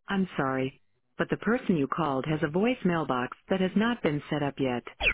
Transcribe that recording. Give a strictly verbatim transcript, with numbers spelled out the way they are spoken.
I'm sorry, but the person you called has a voice mailbox that has not been set up yet.